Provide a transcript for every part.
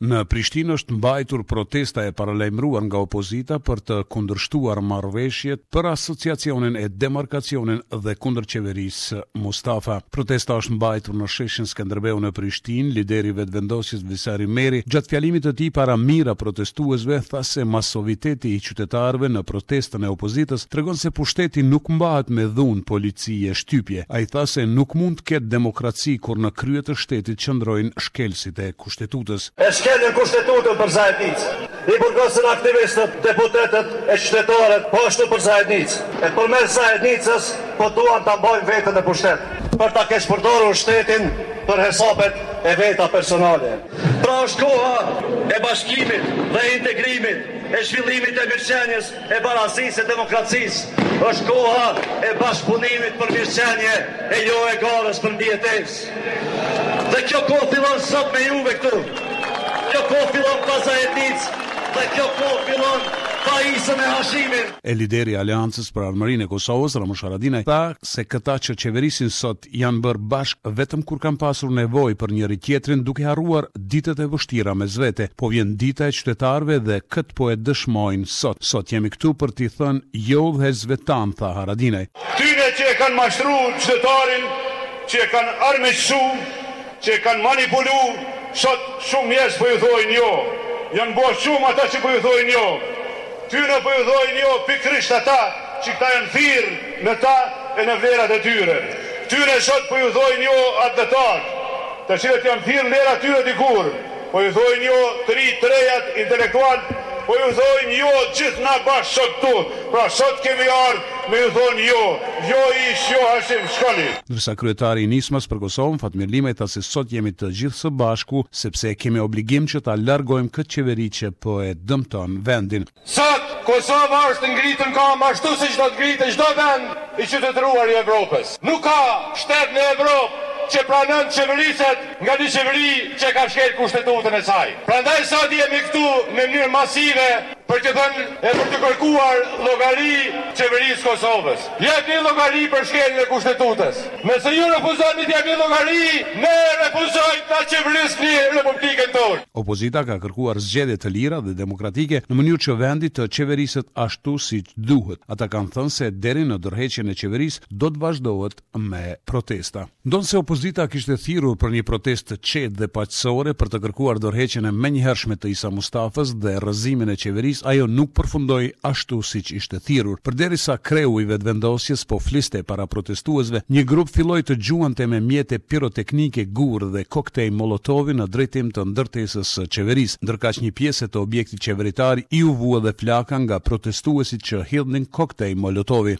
Në Prishtinë është mbajtur protesta e paralajmëruar nga opozita për të kundërshtuar marrëveshjet për asociacionin e demarkacionin dhe kundër qeverisë Mustafa. Protesta është mbajtur në sheshin Skënderbeu në Prishtinë. Lideri i vetëvendosjes Visari Meri, gjatë fjalimit të tij para mijëra protestuesve, tha se masoviteti i qytetarëve në protestën e opozitës tregon se pushteti nuk mbahet me dhunë, polici e shtypje. Ai tha se nuk mund të ketë demokraci kur në krye të shtetit qëndrojnë shkelësit e kushtetutës. Shkelin kushtetutën për Zajednicë, i burgosën aktivistët, deputetët e qytetarët, po ashtu për Zajednicë. E përmes Zajednicës po duan ta mbajnë veten në pushtet, për ta keq përdorur shtetin për hesabet e veta personale. Pra është koha e bashkimit dhe integrimit, e zhvillimit e mirëqenies, e barazisë e demokracisë. Është koha e bashkëpunimit për mirëqenie e jo e garës për mbijetesë. Dhe kjo kohë fillon sot me juve këtu. Kjo kohë fillon pa Zajednicë dhe kjo kohë fillon pa Isën e Hashimin. E lideri i Aleancës për Armërinë e Kosovës, Ramush Haradinaj, tha se këta që qeverisin sot janë bërë bashkë vetëm kur kanë pasur nevojë për njëri tjetrin, duke harruar ditët e vështira mes vete. Po vjen dita e qytetarëve dhe kët po e dëshmojnë sot. Sot jemi këtu për t'i thënë jo dhezve tan, tha Haradinaj. Tyne që e kanë mashtruar qytetarin, që e kanë armiqsu, që e kanë manipulu, sot shumë njerëz po ju thojnë jo. Janë bërë shumë ata që po ju thojnë jo. Tyne po ju thojnë jo pikërisht ata që këta janë thirrë në ta e në vlerat e tyre. Tyne sot po ju thojnë jo atletarët, të cilët janë thirrë vlerat tyre dikur. Po ju thojnë jo të ri, të rejat, intelektual, po ju thojnë jo gjithë na bashkë sot tu. Pra sot kemi ardhur me ju thonë jo ish, jo Hashim, shkoni. Ndërsa kryetari i Nismas për Kosovën, Fatmir Limaj, tha se sot jemi të gjithë së bashku, sepse kemi obligim që ta largojmë këtë qeveri që po e dëmton vendin. Sot Kosova është ngritën kam ashtu siç do të ngritë çdo vend i qytetëruar i Evropës. Nuk ka shtet në Evropë që pranon qeveriset nga një qeveri që ka shkel kushtetutën e saj. Prandaj sot jemi këtu në mënyrë masive për të thënë e për të kërkuar llogari qeverisë Kosovës. Jepni llogari për shkeljen e kushtetutës. Nëse ju refuzoni të jepni llogari, ne refuzojmë ta qeverisni Republikën tonë. Opozita ka kërkuar zgjedhje të lira dhe demokratike në mënyrë që vendi të qeveriset ashtu siç duhet. Ata kanë thënë se deri në dorëheqjen e qeverisë do të vazhdohet me protesta. Ndonse opozita kishte thirrur për një protestë të qetë dhe paqësore për të kërkuar dorëheqjen e menjëhershme të Isa Mustafës dhe rrëzimin e qeverisë, ajo nuk përfundoi ashtu siç ishte thirrur. Përderisa kreu i vetvendosjes po fliste para protestuesve, një grup filloi të gjuante me mjete piroteknike, gur dhe koktej Molotovi në drejtim të ndërtesës së qeverisë. Ndërkaq një pjesë të objektit qeveritar i u vua dhe flaka nga protestuesit që hidhnin koktej Molotovi.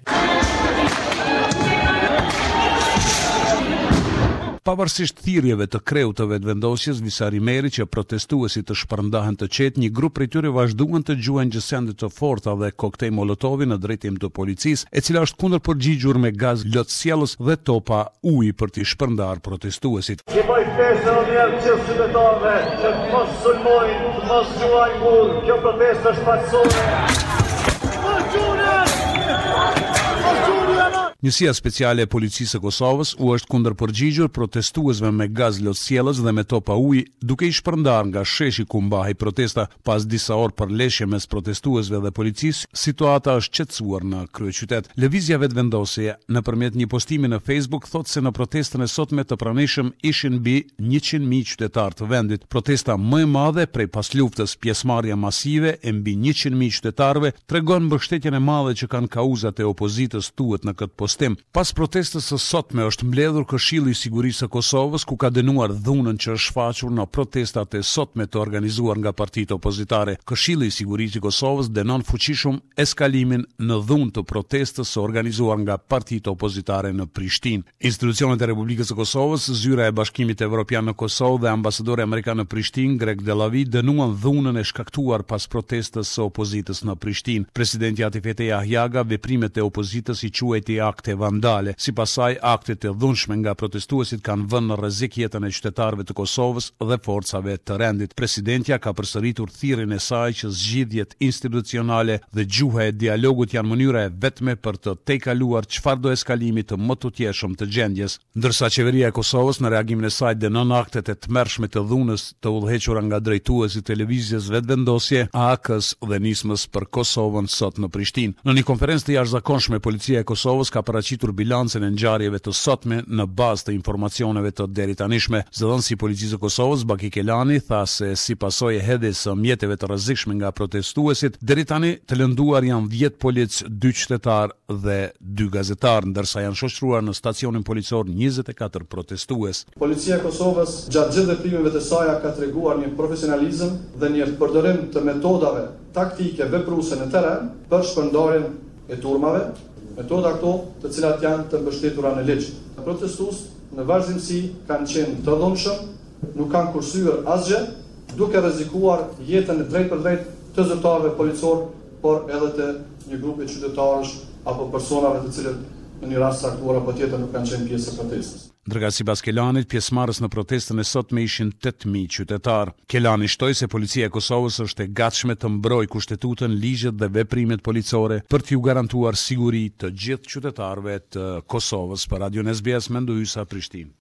Pavarësisht thirrjeve të kreut të vetvendosjes Visari Meri që protestuesit të shpërndahen të qetë, një grup prej tyre vazhduan të gjuajnë gjësende të forta dhe koktej Molotovi në drejtim të policisë, e cila është kundër përgjigjur me gaz lotësjellës dhe topa uji për t'i shpërndar protestuesit. Që bëj fesë në njerë qëfë qytetarëve, që të mos sulmojnë, të mos gjuajnë burë, kjo protestë është paqësore. Njësia speciale e policisë së Kosovës u është kundërpërgjigjur protestuesve me gaz lotësjellës dhe me topa uji, duke i shpërndar nga sheshi ku mbahej protesta. Pas disa orë përleshje mes protestuesve dhe policisë, situata është qetësuar në kryeqytet. Lëvizja vetvendosje nëpërmjet një postimi në Facebook thotë se në protestën e sotme të pranishëm ishin mbi 100.000 qytetarë të vendit. Protesta më e madhe prej pasluftës, pjesëmarrja masive e mbi 100.000 qytetarëve tregon mbështetjen e madhe që kanë kauzat e opozitës tuhet në këtë Pas protestës së sotme është mbledhur Këshilli i Sigurisë së Kosovës, ku ka dënuar dhunën që është shfaqur në protestat e sotme të organizuar nga partitë opozitare. Këshilli i Sigurisë së Kosovës dënon fuqishëm eskalimin në dhunë të protestës së organizuar nga partitë opozitare në Prishtinë. Institucionet e Republikës së Kosovës, Zyra e Bashkimit Evropian në Kosovë dhe ambasadori amerikan në Prishtinë, Greg Delavi, dënuan dhunën e shkaktuar pas protestës së opozitës në Prishtinë. Presidenti Atif Ete Ahjaga veprimet e opozitës i quajti akt akte vandale. Sipas saj, aktet e dhunshme nga protestuesit kanë vënë në rrezik jetën e qytetarëve të Kosovës dhe forcave të rendit. Presidentja ka përsëritur thirrjen e saj që zgjidhjet institucionale dhe gjuha e dialogut janë mënyra e vetme për të tejkaluar çfarëdo eskalimi të mëtutjeshëm të gjendjes. Ndërsa qeveria e Kosovës në reagimin e saj dënon aktet e tmerrshme të dhunës të udhëhequra nga drejtuesi i televizjes vetvendosje AAK-s dhe nismës për Kosovën sot në Prishtinë. Në një konferencë të jashtëzakonshme, policia e Kosovës ka paraqitur bilancin e ngjarjeve të sotme në bazë të informacioneve të deritanishme. Zëdhënësi i policisë së Kosovës, Baki Kelani, tha se si pasojë e hedhjes së mjeteve të rrezikshme nga protestuesit, deri tani të lënduar janë 10 polic, 2 qytetar dhe 2 gazetar, ndërsa janë shoqëruar në stacionin policor 24 protestues. Policia e Kosovës gjatë gjithë veprimeve të saj ka treguar një profesionalizëm dhe një përdorim të metodave taktike vepruese në teren për shpërndarjen e turmave, metoda këto të cilat janë të mbështetura në ligj. Protestuesit në vazhdimsi kanë qenë të dhunshëm, nuk kanë kursyer asgjë, duke rrezikuar jetën e drejt për drejt të zyrtarëve policor, por edhe të një grupi qytetarësh apo personave të cilët në një rast saktuar apo tjetër nuk kanë qenë pjesë e protestës. Ndërsa sipas Kelanit, pjesëmarrës në protestën e sotme ishin 8.000 qytetar. Kelani shtoi se policia e Kosovës është e gatshme të mbrojë kushtetutën, ligjet dhe veprimet policore për t'ju garantuar siguri të gjithë qytetarëve të Kosovës. Për Radion SBS, Mendo Hysa, Prishtinë.